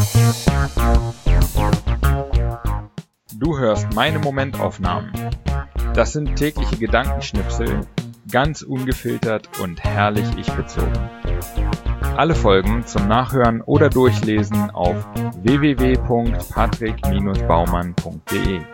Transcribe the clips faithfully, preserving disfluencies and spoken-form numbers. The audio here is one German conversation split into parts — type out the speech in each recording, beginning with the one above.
Du hörst meine Momentaufnahmen. Das sind tägliche Gedankenschnipsel, ganz ungefiltert und herrlich ich-bezogen. Alle Folgen zum Nachhören oder Durchlesen auf w w w punkt patrick Bindestrich baumann punkt d e.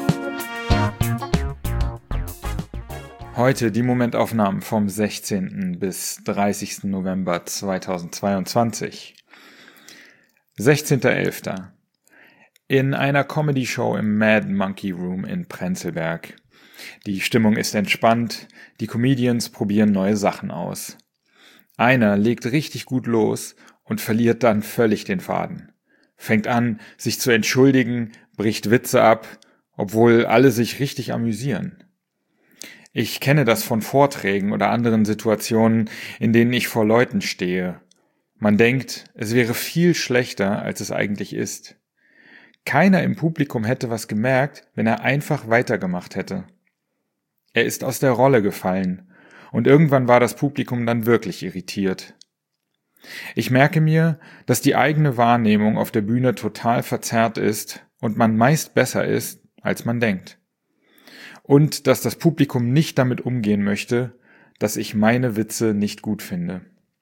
Heute die Momentaufnahmen vom sechzehnten bis dreißigsten November zweitausendzweiundzwanzig. sechzehnter elfter In einer Comedy-Show im Mad Monkey Room in Prenzlberg. Die Stimmung ist entspannt, die Comedians probieren neue Sachen aus. Einer legt richtig gut los und verliert dann völlig den Faden. Fängt an, sich zu entschuldigen, bricht Witze ab, obwohl alle sich richtig amüsieren. Ich kenne das von Vorträgen oder anderen Situationen, in denen ich vor Leuten stehe. Man denkt, es wäre viel schlechter, als es eigentlich ist. Keiner im Publikum hätte was gemerkt, wenn er einfach weitergemacht hätte. Er ist aus der Rolle gefallen und irgendwann war das Publikum dann wirklich irritiert. Ich merke mir, dass die eigene Wahrnehmung auf der Bühne total verzerrt ist und man meist besser ist, als man denkt. Und dass das Publikum nicht damit umgehen möchte, dass ich meine Witze nicht gut finde.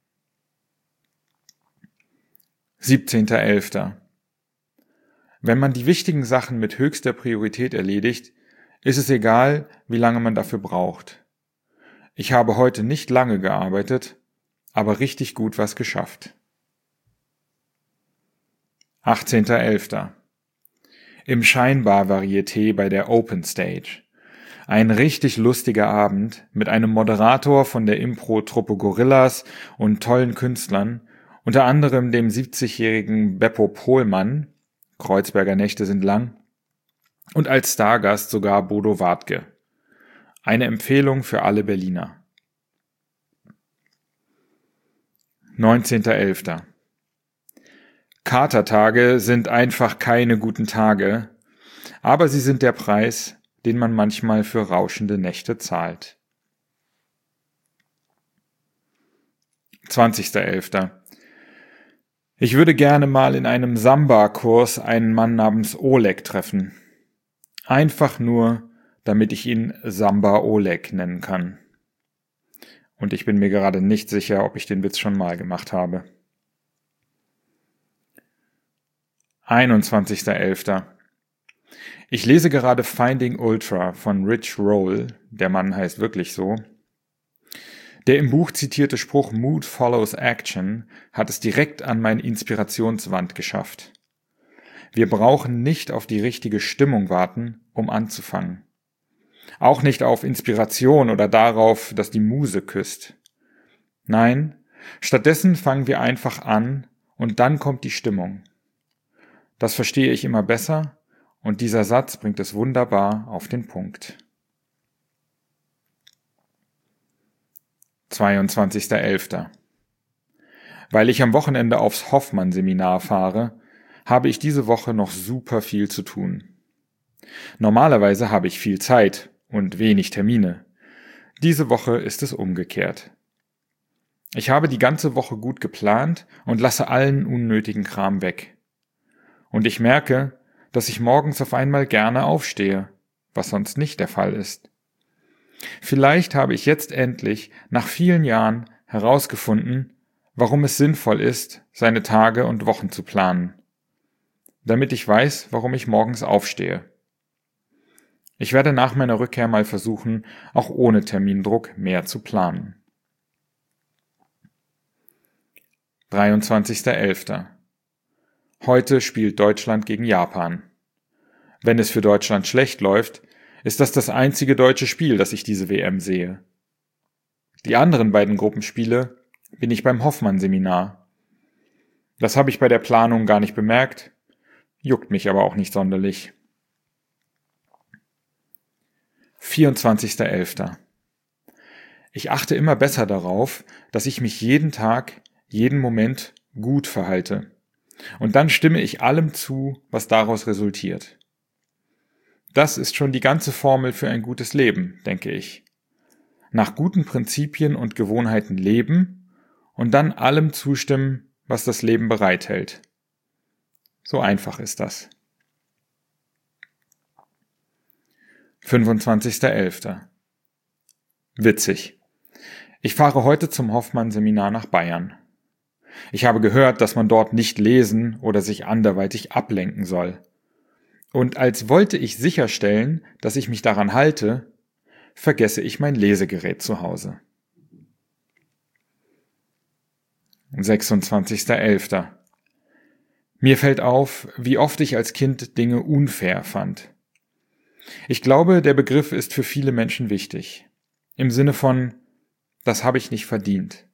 siebzehnter elfter Wenn man die wichtigen Sachen mit höchster Priorität erledigt, ist es egal, wie lange man dafür braucht. Ich habe heute nicht lange gearbeitet, aber richtig gut was geschafft. achtzehnter elfter Im Scheinbar-Varieté bei der Open Stage. Ein richtig lustiger Abend mit einem Moderator von der Impro-Truppe Gorillas und tollen Künstlern, unter anderem dem siebzigjährigen Beppo Pohlmann, Kreuzberger Nächte sind lang, und als Stargast sogar Bodo Wartke. Eine Empfehlung für alle Berliner. neunzehnter elfter Katertage sind einfach keine guten Tage, aber sie sind der Preis, den man manchmal für rauschende Nächte zahlt. zwanzigster elfter Ich würde gerne mal in einem Samba-Kurs einen Mann namens Oleg treffen. Einfach nur, damit ich ihn Samba Oleg nennen kann. Und ich bin mir gerade nicht sicher, ob ich den Witz schon mal gemacht habe. einundzwanzigster elfter Ich lese gerade Finding Ultra von Rich Roll, der Mann heißt wirklich so. Der im Buch zitierte Spruch Mood follows Action hat es direkt an meine Inspirationswand geschafft. Wir brauchen nicht auf die richtige Stimmung warten, um anzufangen. Auch nicht auf Inspiration oder darauf, dass die Muse küsst. Nein, stattdessen fangen wir einfach an und dann kommt die Stimmung. Das verstehe ich immer besser und dieser Satz bringt es wunderbar auf den Punkt. zweiundzwanzigster elfter Weil ich am Wochenende aufs Hoffmann-Seminar fahre, habe ich diese Woche noch super viel zu tun. Normalerweise habe ich viel Zeit und wenig Termine. Diese Woche ist es umgekehrt. Ich habe die ganze Woche gut geplant und lasse allen unnötigen Kram weg. Und ich merke, dass ich morgens auf einmal gerne aufstehe, was sonst nicht der Fall ist. Vielleicht habe ich jetzt endlich, nach vielen Jahren, herausgefunden, warum es sinnvoll ist, seine Tage und Wochen zu planen. Damit ich weiß, warum ich morgens aufstehe. Ich werde nach meiner Rückkehr mal versuchen, auch ohne Termindruck mehr zu planen. dreiundzwanzigster elfter Heute spielt Deutschland gegen Japan. Wenn es für Deutschland schlecht läuft, ist das das einzige deutsche Spiel, das ich diese W M sehe. Die anderen beiden Gruppenspiele bin ich beim Hoffmann-Seminar. Das habe ich bei der Planung gar nicht bemerkt, juckt mich aber auch nicht sonderlich. vierundzwanzigster elfter Ich achte immer besser darauf, dass ich mich jeden Tag, jeden Moment gut verhalte. Und dann stimme ich allem zu, was daraus resultiert. Das ist schon die ganze Formel für ein gutes Leben, denke ich. Nach guten Prinzipien und Gewohnheiten leben und dann allem zustimmen, was das Leben bereithält. So einfach ist das. fünfundzwanzigster elfter Witzig. Ich fahre heute zum Hoffmann-Seminar nach Bayern. Ich habe gehört, dass man dort nicht lesen oder sich anderweitig ablenken soll. Und als wollte ich sicherstellen, dass ich mich daran halte, vergesse ich mein Lesegerät zu Hause. sechsundzwanzigster elfter Mir fällt auf, wie oft ich als Kind Dinge unfair fand. Ich glaube, der Begriff ist für viele Menschen wichtig. Im Sinne von, das habe ich nicht verdient.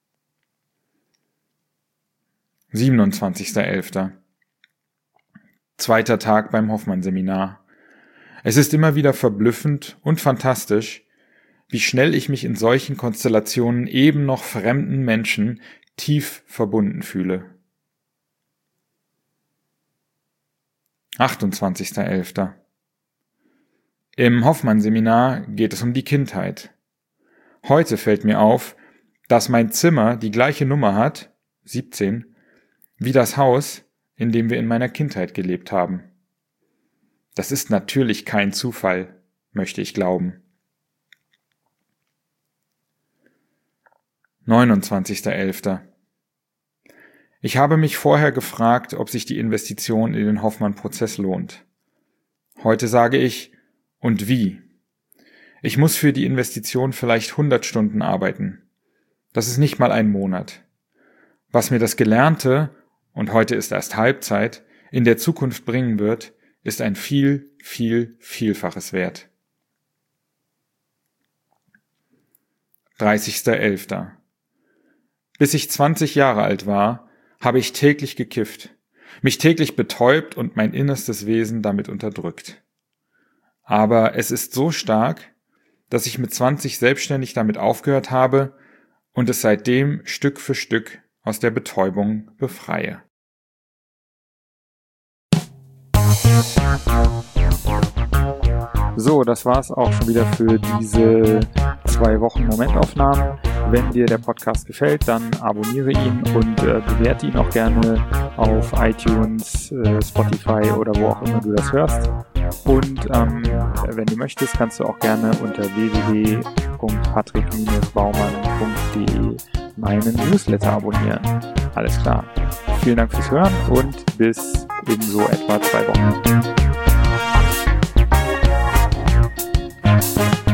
siebenundzwanzigster elfter Zweiter Tag beim Hoffmann-Seminar. Es ist immer wieder verblüffend und fantastisch, wie schnell ich mich in solchen Konstellationen eben noch fremden Menschen tief verbunden fühle. achtundzwanzigster elfter Im Hoffmann-Seminar geht es um die Kindheit. Heute fällt mir auf, dass mein Zimmer die gleiche Nummer hat, siebzehn, wie das Haus, in dem wir in meiner Kindheit gelebt haben. Das ist natürlich kein Zufall, möchte ich glauben. neunundzwanzigster elfter Ich habe mich vorher gefragt, ob sich die Investition in den Hoffmann-Prozess lohnt. Heute sage ich, und wie? Ich muss für die Investition vielleicht hundert Stunden arbeiten. Das ist nicht mal ein Monat. Was mir das Gelernte, und heute ist erst Halbzeit, in der Zukunft bringen wird, ist ein viel, viel, Vielfaches wert. dreißigster elfter Bis ich zwanzig Jahre alt war, habe ich täglich gekifft, mich täglich betäubt und mein innerstes Wesen damit unterdrückt. Aber es ist so stark, dass ich mit zwanzig selbstständig damit aufgehört habe und es seitdem Stück für Stück aus der Betäubung befreie. So, das war's auch schon wieder für diese zwei Wochen Momentaufnahmen. Wenn dir der Podcast gefällt, dann abonniere ihn und äh, bewerte ihn auch gerne auf iTunes, äh, Spotify oder wo auch immer du das hörst. Und ähm, wenn du möchtest, kannst du auch gerne unter w w w punkt patrick baumann punkt de meinen Newsletter abonnieren. Alles klar. Vielen Dank fürs Hören und bis in so etwa zwei Wochen.